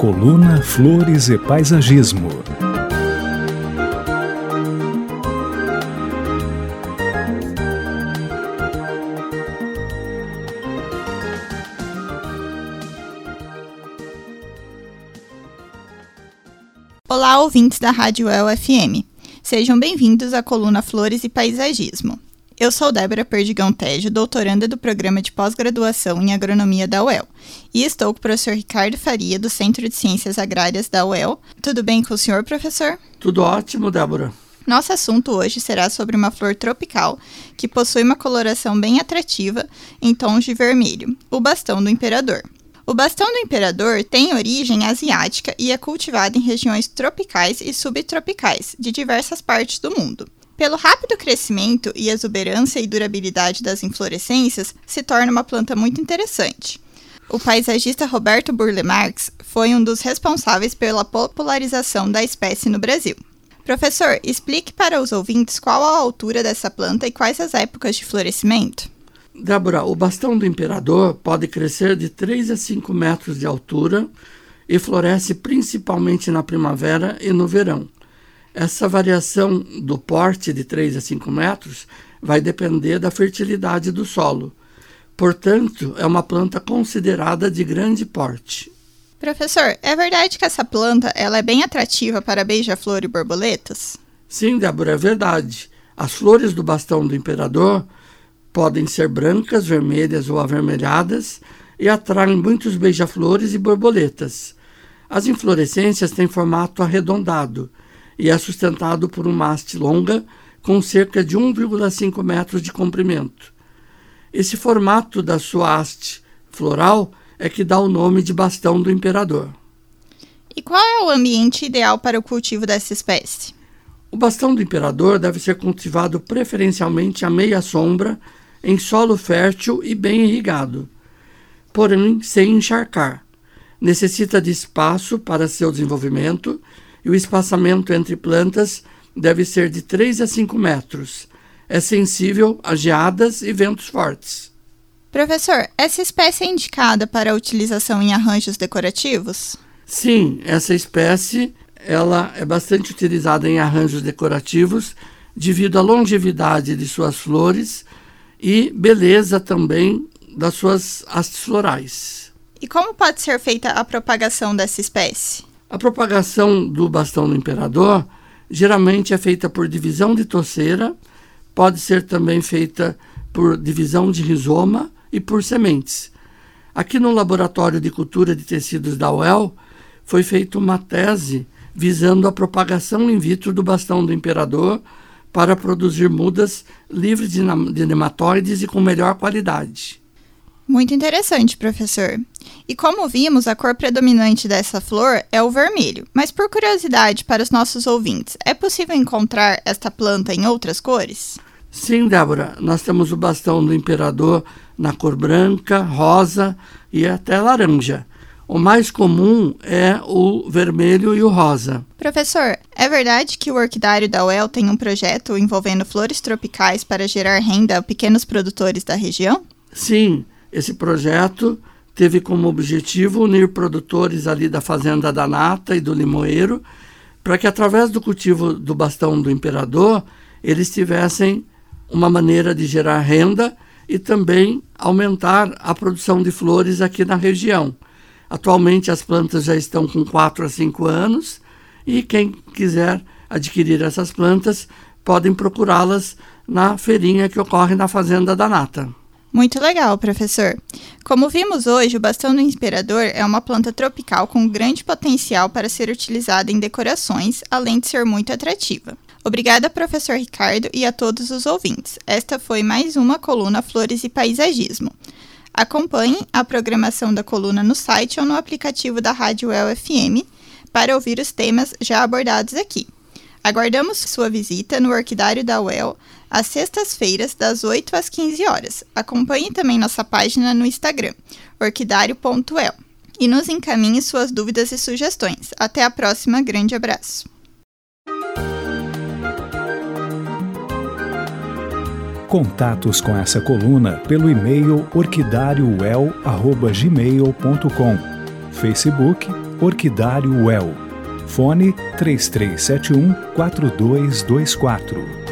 Coluna Flores e Paisagismo. Olá, ouvintes da Rádio UEL FM. Sejam bem-vindos à coluna Flores e Paisagismo. Eu sou Débora Perdigão Tejo, doutoranda do programa de pós-graduação em agronomia da UEL, e estou com o professor Ricardo Faria, do Centro de Ciências Agrárias da UEL. Tudo bem com o senhor, professor? Tudo ótimo, Débora. Nosso assunto hoje será sobre uma flor tropical que possui uma coloração bem atrativa em tons de vermelho, o bastão do imperador. O bastão do imperador tem origem asiática e é cultivado em regiões tropicais e subtropicais de diversas partes do mundo. Pelo rápido crescimento e exuberância e durabilidade das inflorescências, se torna uma planta muito interessante. O paisagista Roberto Burle Marx foi um dos responsáveis pela popularização da espécie no Brasil. Professor, explique para os ouvintes qual a altura dessa planta e quais as épocas de florescimento. Débora, o bastão do imperador pode crescer de 3 a 5 metros de altura e floresce principalmente na primavera e no verão. Essa variação do porte de 3 a 5 metros vai depender da fertilidade do solo. Portanto, é uma planta considerada de grande porte. Professor, é verdade que essa planta ela é bem atrativa para beija-flor e borboletas? Sim, Débora, é verdade. As flores do bastão do imperador podem ser brancas, vermelhas ou avermelhadas e atraem muitos beija-flores e borboletas. As inflorescências têm formato arredondado e é sustentado por uma haste longa com cerca de 1,5 metros de comprimento. Esse formato da sua haste floral é que dá o nome de bastão do imperador. E qual é o ambiente ideal para o cultivo dessa espécie? O bastão do imperador deve ser cultivado preferencialmente à meia sombra, em solo fértil e bem irrigado, porém sem encharcar. Necessita de espaço para seu desenvolvimento e o espaçamento entre plantas deve ser de 3 a 5 metros. É sensível a geadas e ventos fortes. Professor, essa espécie é indicada para a utilização em arranjos decorativos? Sim, essa espécie ela é bastante utilizada em arranjos decorativos devido à longevidade de suas flores e beleza também das suas hastes florais. E como pode ser feita a propagação dessa espécie? A propagação do bastão do imperador geralmente é feita por divisão de toceira, pode ser também feita por divisão de rizoma e por sementes. Aqui no Laboratório de Cultura de Tecidos da UEL foi feita uma tese visando a propagação in vitro do bastão do imperador para produzir mudas livres de nematóides e com melhor qualidade. Muito interessante, professor. E como vimos, a cor predominante dessa flor é o vermelho. Mas por curiosidade para os nossos ouvintes, é possível encontrar esta planta em outras cores? Sim, Débora. Nós temos o bastão do imperador na cor branca, rosa e até laranja. O mais comum é o vermelho e o rosa. Professor, é verdade que o orquidário da UEL tem um projeto envolvendo flores tropicais para gerar renda a pequenos produtores da região? Sim, esse projeto teve como objetivo unir produtores ali da Fazenda da Nata e do Limoeiro para que, através do cultivo do bastão do imperador, eles tivessem uma maneira de gerar renda e também aumentar a produção de flores aqui na região. Atualmente as plantas já estão com 4 a 5 anos e quem quiser adquirir essas plantas podem procurá-las na feirinha que ocorre na Fazenda da Nata. Muito legal, professor. Como vimos hoje, o bastão do imperador é uma planta tropical com grande potencial para ser utilizada em decorações, além de ser muito atrativa. Obrigada, professor Ricardo, e a todos os ouvintes. Esta foi mais uma coluna Flores e Paisagismo. Acompanhem a programação da coluna no site ou no aplicativo da Rádio UEL FM para ouvir os temas já abordados aqui. Aguardamos sua visita no Orquidário da UEL às sextas-feiras, das 8 às 15 horas. Acompanhe também nossa página no Instagram, orquidario.uel, e nos encaminhe suas dúvidas e sugestões. Até a próxima, grande abraço. Contatos com essa coluna pelo e-mail orquidariouel@gmail.com, Facebook Orquidário Well. Fone 3371-4224.